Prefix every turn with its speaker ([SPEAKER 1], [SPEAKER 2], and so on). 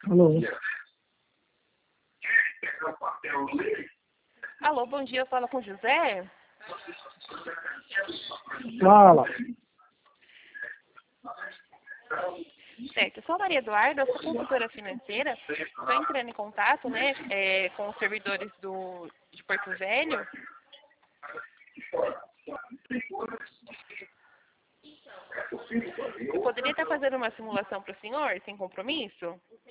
[SPEAKER 1] Alô?
[SPEAKER 2] Alô, bom dia, eu falo com o José.
[SPEAKER 1] Fala.
[SPEAKER 2] Certo, eu sou a Maria Eduarda, eu sou consultora financeira. Estou entrando em contato, né, com os servidores de Porto Velho. Eu poderia estar fazendo uma simulação para o senhor, sem compromisso?